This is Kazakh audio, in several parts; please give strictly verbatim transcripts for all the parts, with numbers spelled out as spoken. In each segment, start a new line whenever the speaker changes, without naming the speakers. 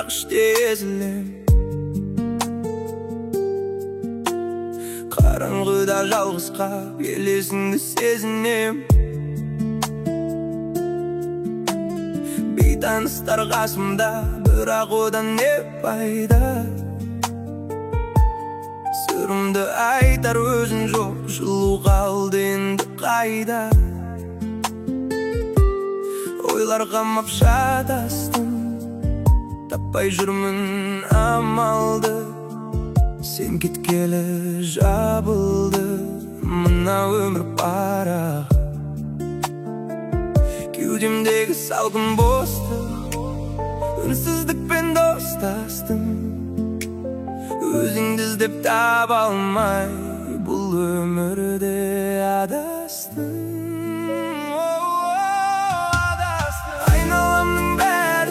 Бірақ іште езілем. Қараңғыда жалғызға елесіңді сезінем. Бейтаныстар қасымда, бірақ одан не пайда? Сырымды айтар өзің жоқ, жылу қалды енді қайда? Ойлар қамап шатастым, таппай жүрмін амалды. Сен кеткелі жабылды мына өмір парағы. Кеудемдегі салқын бостық, үнсіздікпен достастым. Өзіңді іздеп таба алмай, бұл өмірде адастым. Айналамның бәрі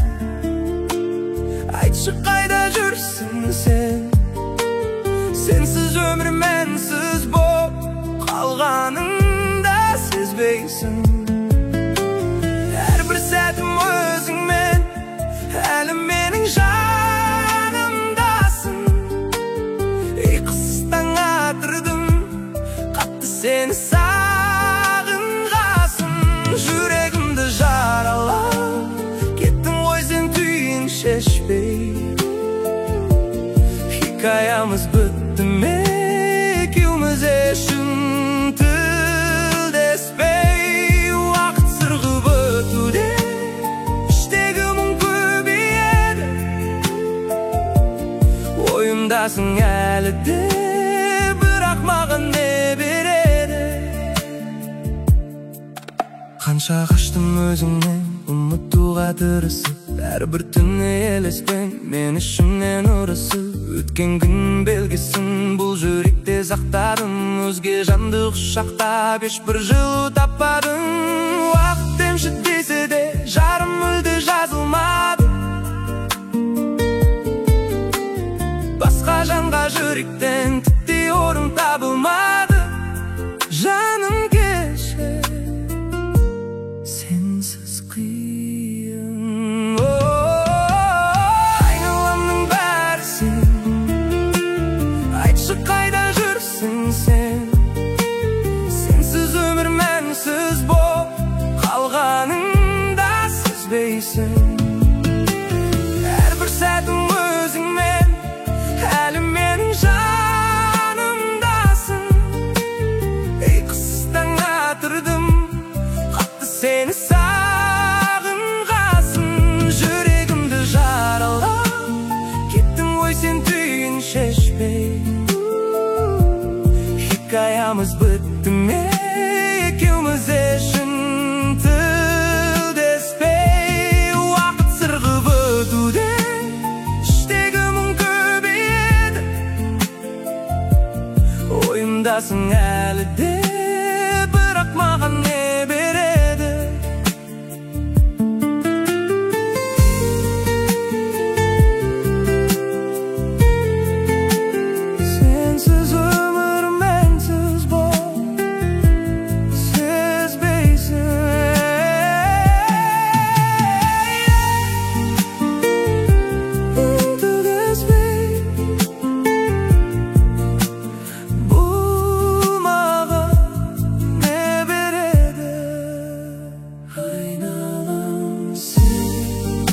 сен, айтшы қайда жүрсің сен? Сенсіз өмір мәнсіз боп қалғаныңда сезбейсің. Әрбір сәтім өзіңмен, әлі менің жанымдасың. Ұйқысыз атырдым, қатты сені сағынғасын. Жүрегімді жаралап кеттің ғой сен түйін шешпей. Хикаямыз бітті ме екеуміз үшін тілдеспей? Уақыт сырғып өтуде іштегі мұң көбейеді. Ойымдасың әлі де, бірақ маған не береді? Қанша қаштым өзіңнен ұмытуға тырысып, әрбір түні елеспен мен ішімнен ұрысып. Өткен күн белгісін бұл жүректе сақтадым. Өзге жанды құшақтап ешбір жылу таппадым. Уақыт емші десе де жарым мүлде жазылмады. Басқа жанға жүректен тіптей орын табылмады. Жаным кешір, сенсіз қиын. Айналамның бәрі сен, айтшы қайда жүрсің сен? Сенсіз өмір мәнсіз боп қалғаныңда сезбейсің. Әрбір сәтім өзіңмен, әлі менің жанымдасың. Ұйқысыз атырдым, қатты сені сағынғасын. Жүрегімді жаралап кеттің ғой сен түйін шешпей. Хикаямыз бітті ме екеуміз үшін тілдеспей? Уақыт сырғып өтуде іштегі мұң көбейеді. Ойымдасың әлі де, бірақ маған не береді? Сенсіз өмір мәнсіз боп сезбейсің. Тілдеспей бұл маған не береді? Айналам сен,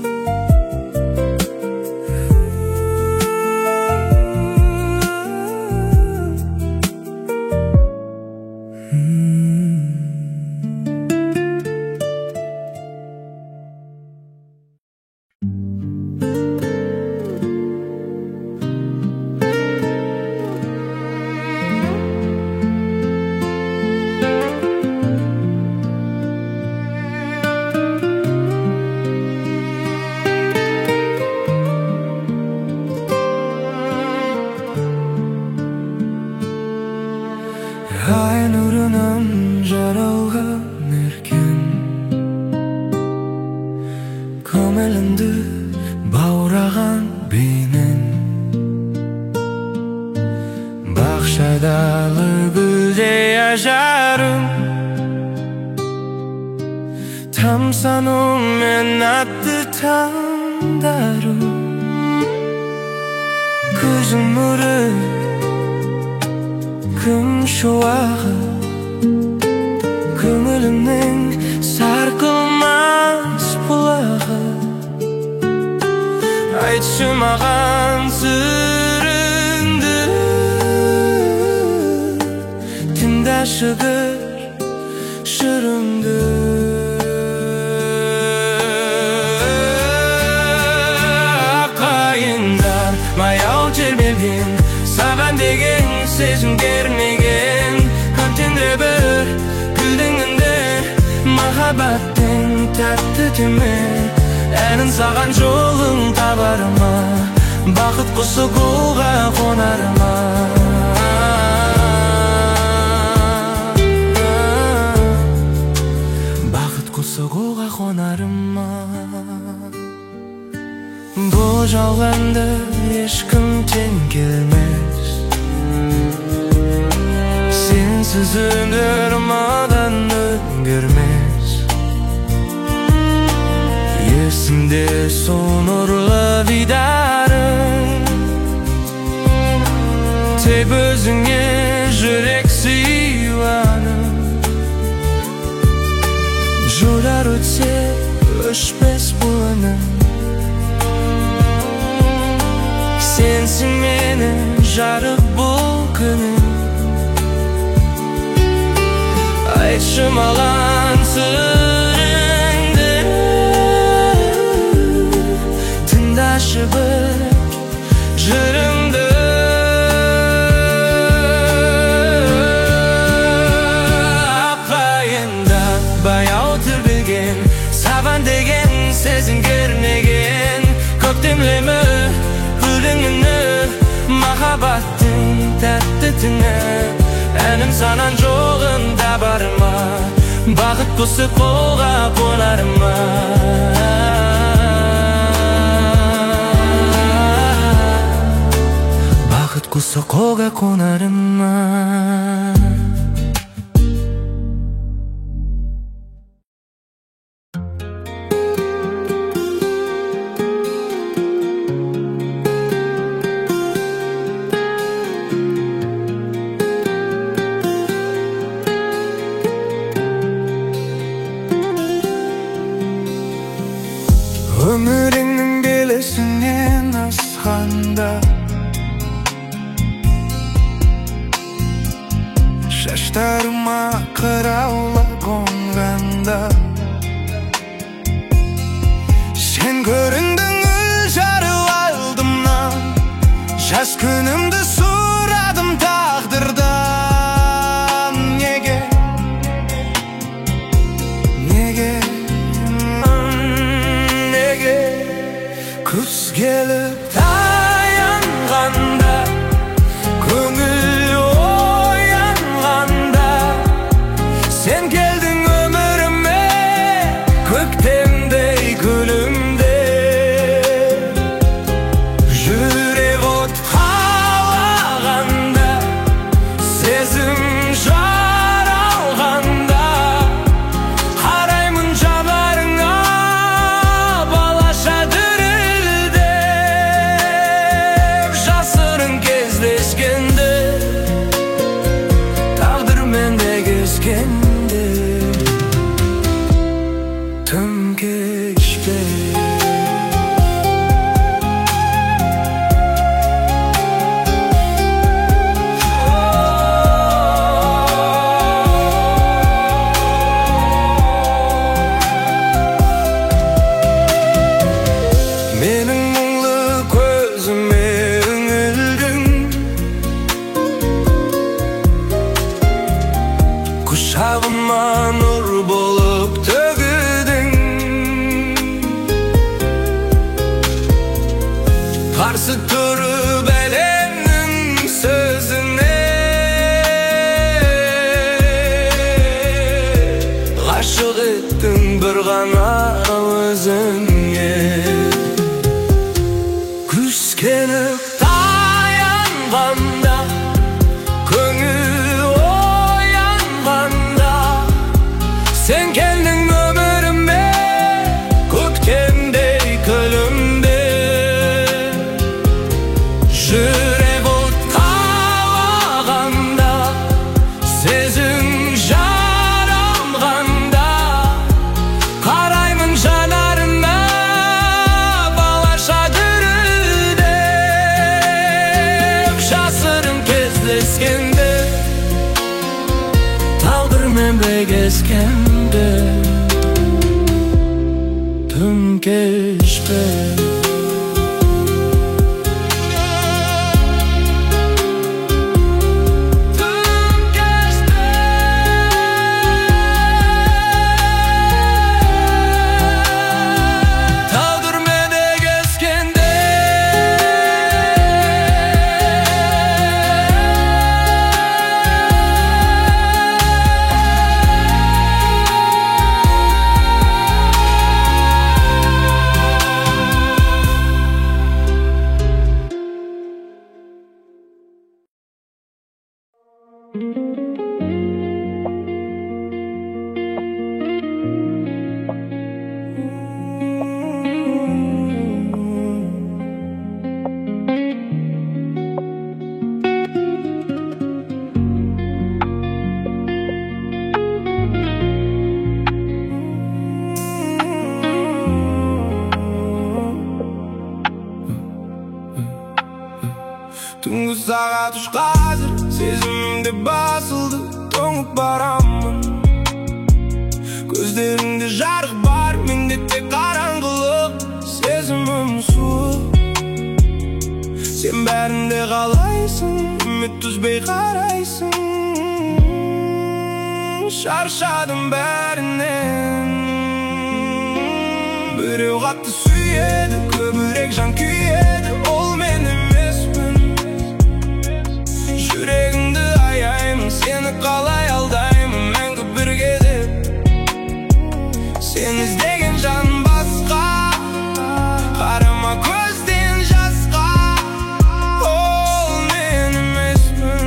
ай нұрынан жаралған еркен, көңілімді баураған бейнең. Бақшадағы гүлдей ажарың, тамсанумен атты таң darı Gözün nuru Küm şovağı Köngülümnün sarkılmaz bulağı Aytшы маған сырыңды Тыңдашы көр жырымды Aqayınдар маяу тербелген Саған деген сезім кернеген Көптенде бір гүлдің үнді Махаббаттың тәтті түні Әнін саған жолың табарыма Бақыт құсы қолға қонарыма Бақыт құсы қолға қонарыма Бұл жалғанды ешкім тең келмес Сенсіз өмір маған өңгермес Есімде сол нұрлы дидарың Тек өзіңе жүрек сыйланым Жылдар өтсе өшпес бұл үнім Сенсің менің жарық бұл күнім Айтшы маған сырыңды Тыңдашы бір жырымды Aqayında баяу тербелген Саған деген сезім кернеген Көктемлемі гүлдің үні Махаббаттың тәтті түні Әнім санан жоғын табарыма Бақыт құсы қолға қонарыма Бақыт құсы қолға қонарыма Өміріңнің белесінен асқанда Шаштарыма қыраулы қонғанда Сен көріндің жарыл алдымнан Жас күнімді сұрадым тағдырдан Неге? Неге? Күз келіп таянғанда Көңіл оянғанда Сен келдің өміріме Көктемдей гүлімде Жүрек от қалағанда Сезім жаралғанда Қараймын жанарыңа балаша Tüm geçti Menin мұңлы көзіме үңілдің Құшағыма нұр болып төгілдің Қарсы тұрып әлемнің сөзіне Ғашық еттің бір ғана өзіңе Күз келіп таянғанда Көңіл оянғанда Сен келдің өміріме Көктемдей күлімде Жүрек от қалағанда, сезім жаралғанда, қараймын жанарына балаша дүрілдеп. Жасырын кездескенде, тағдырмен бәйгескенде, түн кешпе.
Түнгі сағат үш қазір, сезімімде басылды, тоңып барамын. Көздеріңде жарық бар, менде тек қараңғылық. Сезімім суық, сен бәрінде қалайсың, үміт үзбей қарайсың. Шаршадым бәрінен, біреу қатты сүйеді, көбірек жан күйеді, ол мен емеспін. Жүрегіңді аяймын, сені қалай алдаймын, мәңгі бірге деп. Сен іздеген жан басқа, қарама көзден жасқа, ол мен емеспін.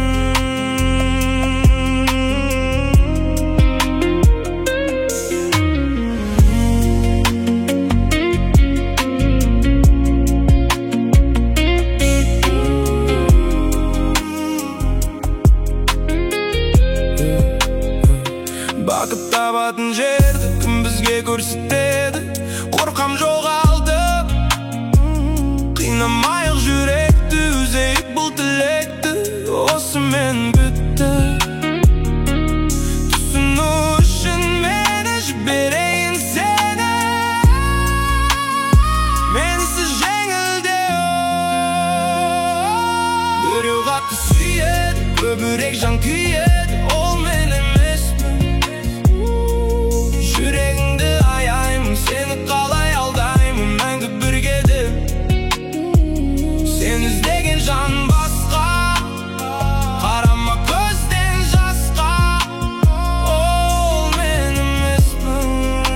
Бақыт табатын жерді кім бізге көрсетеді, қорқам жоғалтып. Қинамайық жүректі, үзейік бұл тілекті, осымен бітті. Түсіну үшін мені жіберейін сені, менсіз жеңілдеу. Біреу қатты сүйеді, көбірек жан күйеді, ол мен емеспін. Жүрегіңді аяймын, сені қалай алдаймын, мәңгі бірге деп. Сен іздеген жан басқа, қарама көзден жасқа, ол мен емеспін.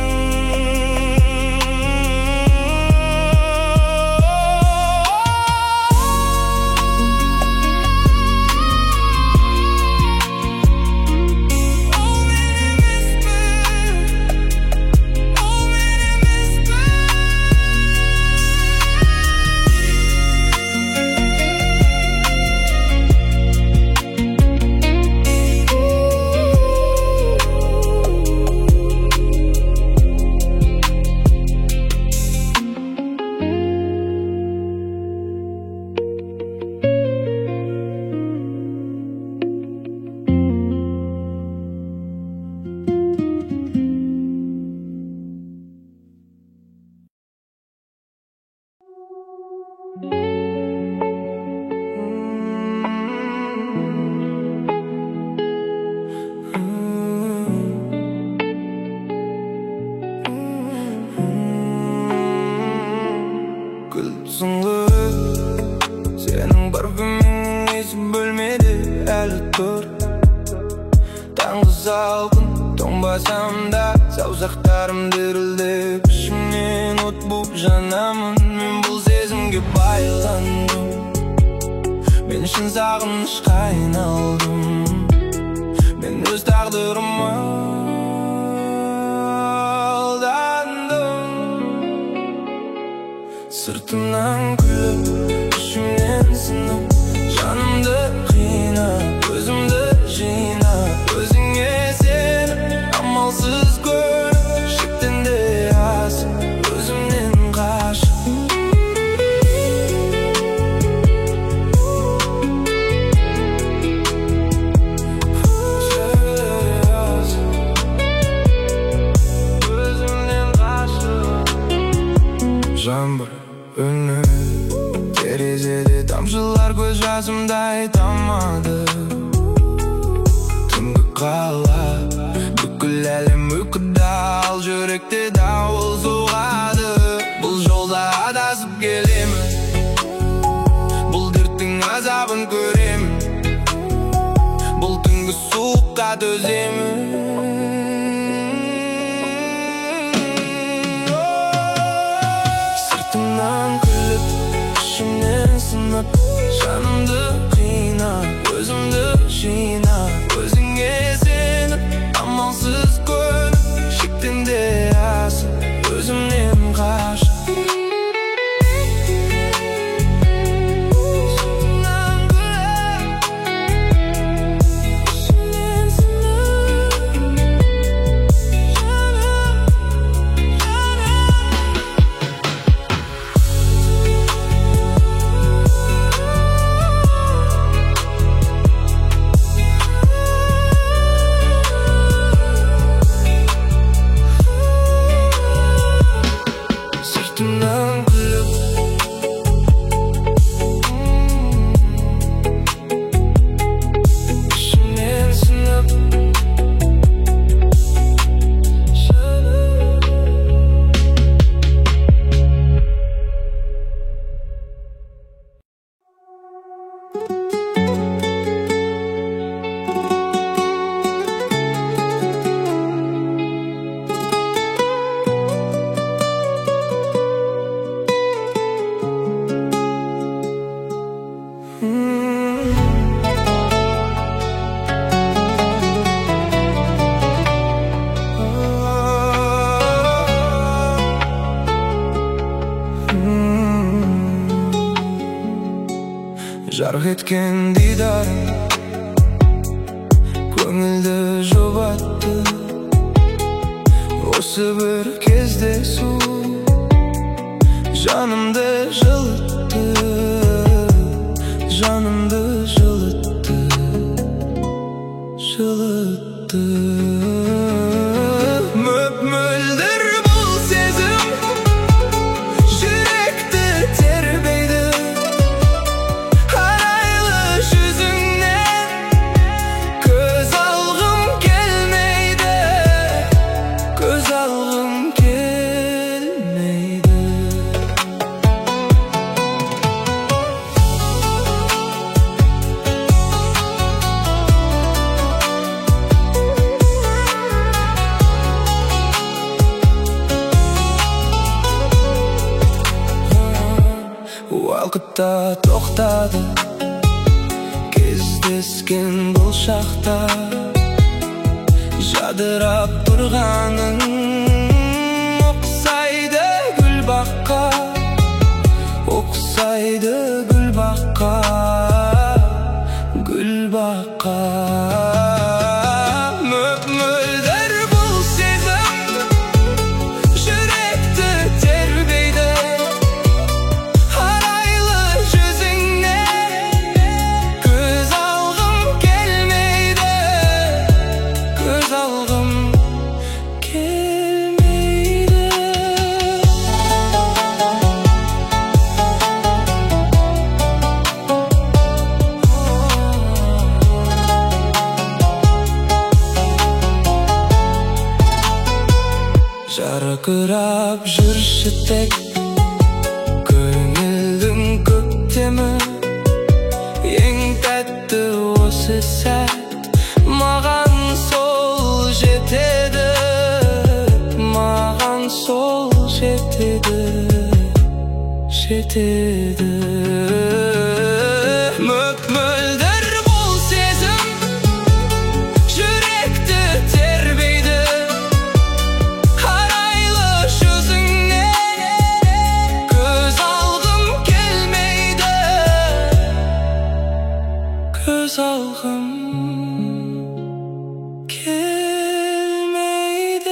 Сенің парфюміңнің есі бөлмеде әлі тұр. Таңғы салқын тоңбасам да, саусақтарым дірілдеп, ішімнен от буып жанамын. Мен бұл сезімге байландым, мен үшін сағынышқа айналдым. Мен өз тағдырыма алдандым. Сыртымнан күліп, ішімнен сынып, Тамшылар көз жасымдай тамады. Түнгі қала бүкіл әлем ұйқыда, ал жүректе дауыл соғады. Бұл жолда адасып келемін, бұл дерттің азабын көремін, бұл түнгі суыққа төземін. Сыртымнан күліп, ішімнен сынып, жанымды қинап, өзімді жинап, өзіңе сеніп, амалсыз көніп, шектен де асып, өзімнен қашып. Жарқ еткен дидарың көңілді жұбатты. Осы бір кездесу жанымды жылытты, жанымды жылытты, жылытты. Мөп-мөлдір бұл сезім жүректі тербейді. Арайлы жүзіңнен көз алғым келмейді, көз алғым келмейді. Уақытта тоқтады кездескен бұл шақта, жадырап тұрғаның ұқсайды гүл баққа, ұқсайды гүл баққа, гүл баққа. Мөп-мөлдір бұл сезім жүректі тербейді. Арайлы жүзіңнен көз алғым келмейді, көз алғым келмейді. Жарқырап жүрші тек көңілдің көктемі, ең тәтті осы сәт маған сол жетеді, маған сол жетеді, жетеді. Мөп-мөлдір бұл сезім жүректі тербейді. Арайлы жүзіңнен көз алғым келмейді, көз алғым келмейді.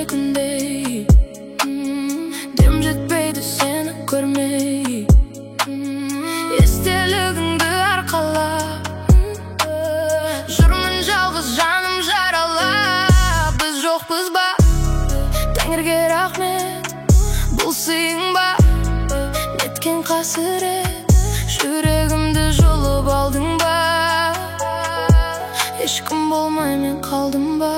күндей дем жетпейді сені көрмей, естелігіңді арқалап жүрмін жалғыз жаным жаралап. Біз жоқпыз ба, Тәңірге рахмет, бұл сыйың ба, неткен қасірет, жүрегімді жұлып алдың ба, ешкім болмай мен қалдым ба.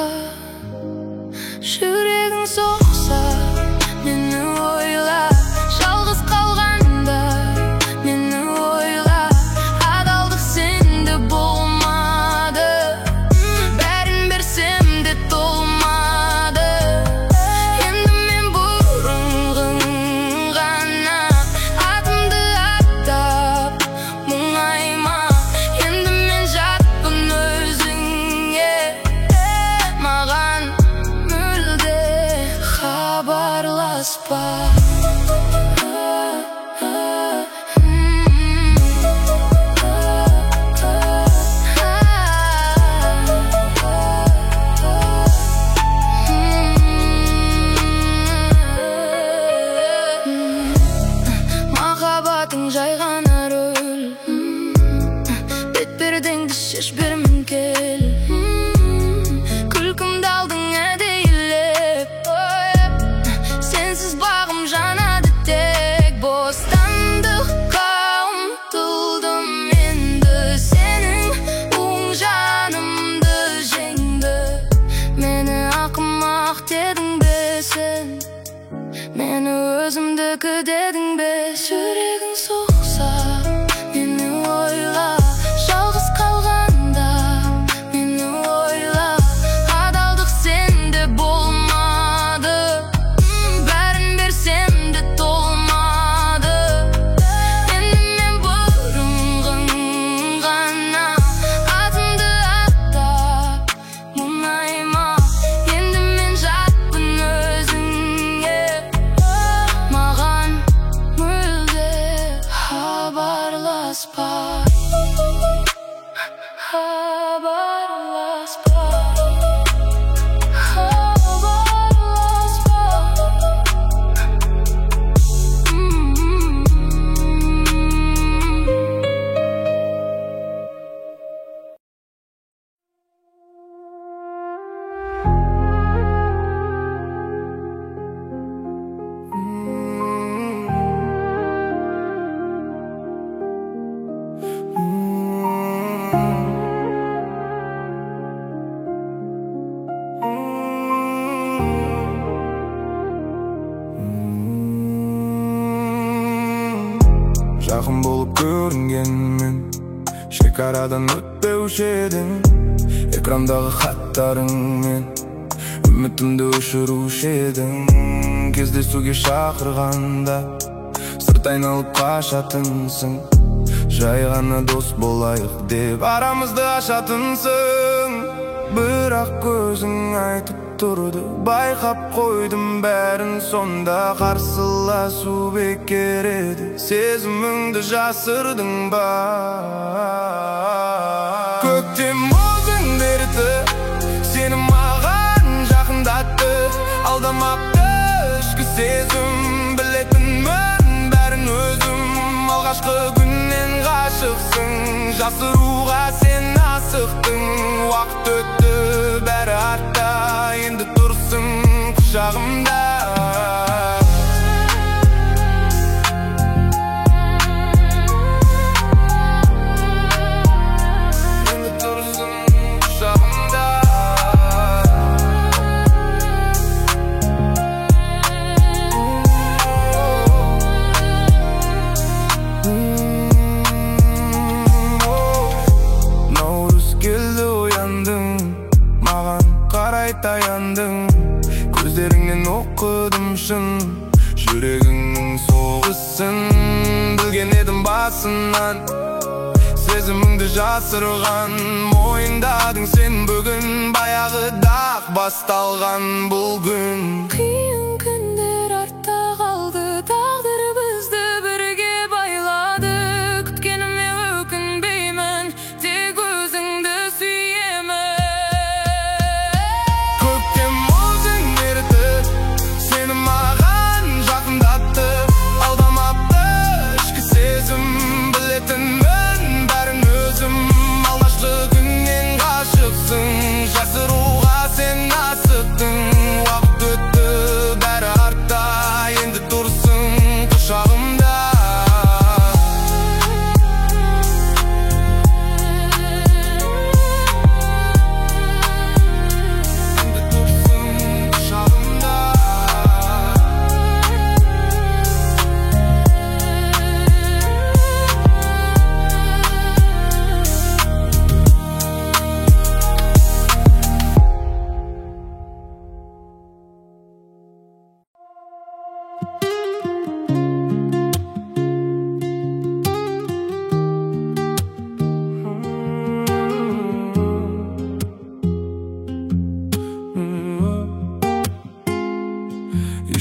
Жүрегің соқса мені ойла, жалғыз қалғанда мені ойла. Адалдық сенде болмады, бәрін берсем де толмады. Енді мен бұрынғың ғана атымды аттап мұңайма. Енді мен жатпын өзіңе, маған мүлде хабарласпа. Махаббатың жай ғана рөл, бет-пердеңді шеш бермін кел. Күлкімді алдың әдейілеп, сенсіз бағым жанады тек. Бостандыққа ұмтылдым енді, сенің оң жанымды жеңді. Мені ақымақ дедің бе сен, мені өзімдікі дедің бе. Жүрегің соқса мені ойла, жалғыз қалғанда мені ойла. Адалдық сенде болмады, бәрін берсем де толмады. Енді мен бұрынғың ғана атымды аттап мұңайма. Енді мен жатпын өзіңе, маған мүлде хабарласпа. Хабарласпа, хабарласпа.
Жақын болып көрінгенмен шекарадан өтпеуші едің. Экрандағы хаттарыңмен үмітімді өшіруші едің. Кездесуге шақырғанда сырт айналып қашатынсың, жай ғана дос болайық деп арамызды ашатынсың. Бірақ көзің айтып тұрды, байқап қойдым бәрін, сонда қарсыласу бекер еді. Сезіміңді жасырдың ба? Көктем мұздың дерті сені маған жақындатты, алдамапты ішкі сезім. Білетінмін бәрін өзім, алғашқы күннен ғашықсың, жасыруға сен асықтың. Уақыт өтті, бәрі артта, енді тұрсың құшағымда. Енді тұрсың құшағымда. Наурыз келді, ояндың, маған қарай таяндың. Көздеріңнен оқыдым шын жүрегіңнің соғысын. Білген едім басынан сезіміңді жасырған, мойындадың сен бүгін. Баяғыда-ақ басталған бұл күн.
Қиын күндер артта қалды, тағдыр бізді бірге байлады. Күткеніме өкінбеймін, тек өзіңді сүйемін.
Көктем мұздың дерті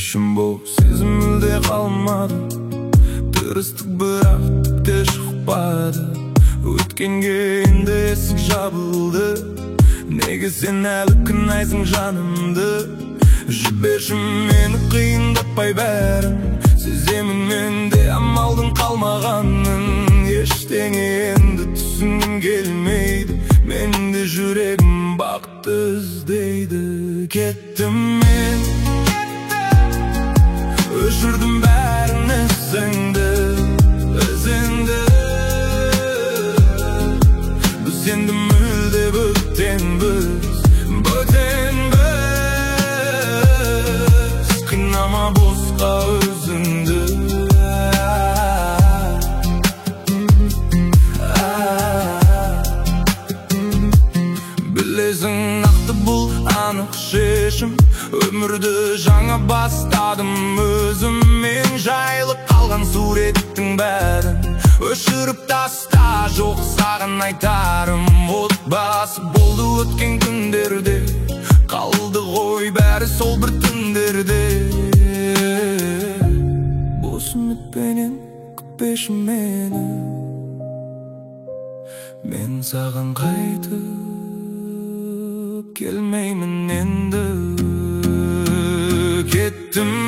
Күшім бол сезім мүлде қалмады, тырыстық бірақ те шықпады. Өткенге енді есік жабылды, неге сен әлі кінайсың жанымды? Жіберші мені қиындатпай бәрін, сеземін менде амалдың қалмағанын. Ештеңе енді түсінгім келмейді, менде жүрегім бақытты іздейді. Кеттім мен, өшірдім бәрін ізіңді, ізіңді. Біз енді мүлде бөтенбіз, бөтенбіз. Қинама босқа өзіңді. Білесің нақты бұл анық шешім, өмірді жаңа бастадым өзім. Мен жайлы қалған суреттің бәрін өшіріп таста, жоқ саған айтарым. Отбасы болды өткен күндерде, қалды ғой бәрі сол бір түндерде. Бос үмітпенен күтпеші мені, мен саған қайтып келмеймін енді. Кеттім